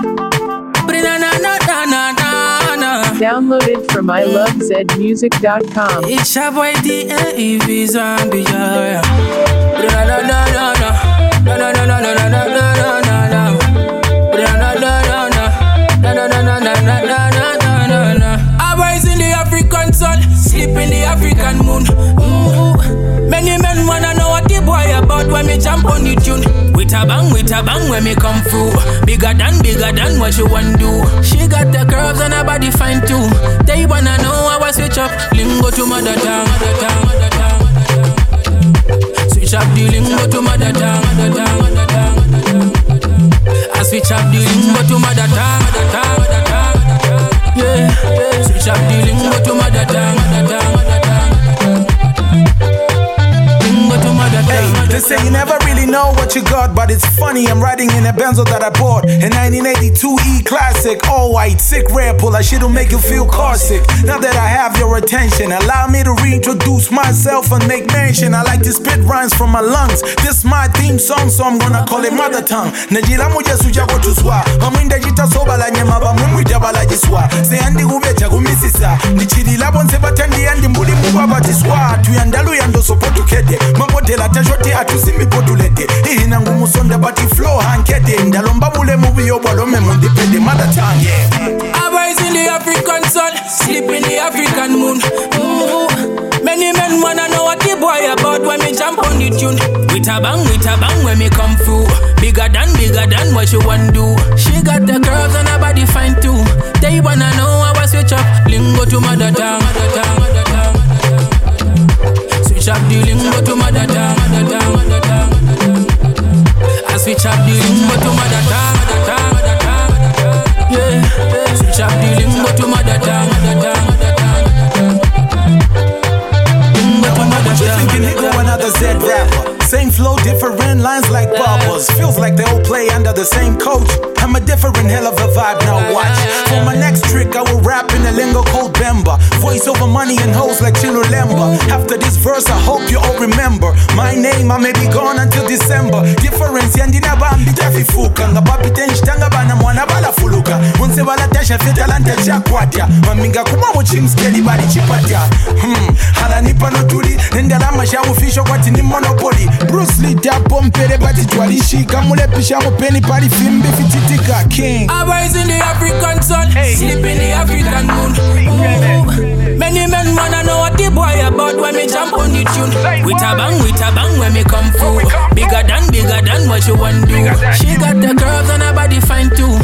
Downloaded from ilovezmusic.com. It's your boy D.A.E.V. Zombie, yeah. I rise in the African sun, sleep in the African moon. Many men wanna know what the boy about when me jump on the tune. With a bang when me come through. Bigger than what you want do. She got the curves and her body fine too. They wanna know how I switch up lingo to mother tongue. Switch up the lingo to mother tongue. I switch up the lingo to mother tongue. Yeah, switch up the lingo to mother tongue. Hey, they say you never really know what you got, but it's funny, I'm riding in a Benzo that I bought, a 1982 E-Classic, all white, sick rare pull, I shit'll make you feel car sick. Now that I have your attention, allow me to reintroduce myself and make mention. I like to spit rhymes from my lungs, this my theme song, so I'm gonna call it mother tongue. Najila muja suja kotuswa, amwinda jita soba la nyama ba mwimwita bala jiswa. Se andi ubecha kumisisa, nichidi labonse batandi andi mbuli mbaba jiswa. Tuyandalu yando sopotu kede, mabotela tajoti atusimi potulete. Ihina ngumusonda bati flow hankede. Ndalomba mule mubi yobalome mundipede mother tongue, yeah. I rise in the African sun, sleep in the African moon. Many men wanna know what the boy about when me jump on the tune. With a bang when me come through. Bigger than what you want do. She got the curves and her body fine too. They wanna know how I switch up lingo to mother tongue. Switch up the lingo to mother tongue. I switch up the lingo to mother tongue. Yeah, switch up the lingo to mother tongue. Thinking he go another Z rapper. Same flow, different lines like bubbles. Feels like they all play under the same coach. I'm a different hell of a vibe, now watch. For my next trick, I will rap in a lingo called Bemba. Voice over money and hoes like Chilulemba. After this verse, I hope you all remember my name, I may be gone until December. Difference, yandina bambi jafifuka. Ngabapi tenjitanga bana mwana bala fuluka. Unse bala tasha fetalanta chakwatya. Maminga kumawo chimskeli bali chipatya. Halanipa notuli, ndalama shawufisho kwati ni monopoly. Bruce Lee tapo mpere bati twalishika. Mule pisha mupeni pali fimbi fititika king. I rise in the African sun, sleep in the African moon. Many men wanna know what the boy about when me jump on the tune. With a bang when me come through. Bigger than what you want do. She got the curves and her body fine too.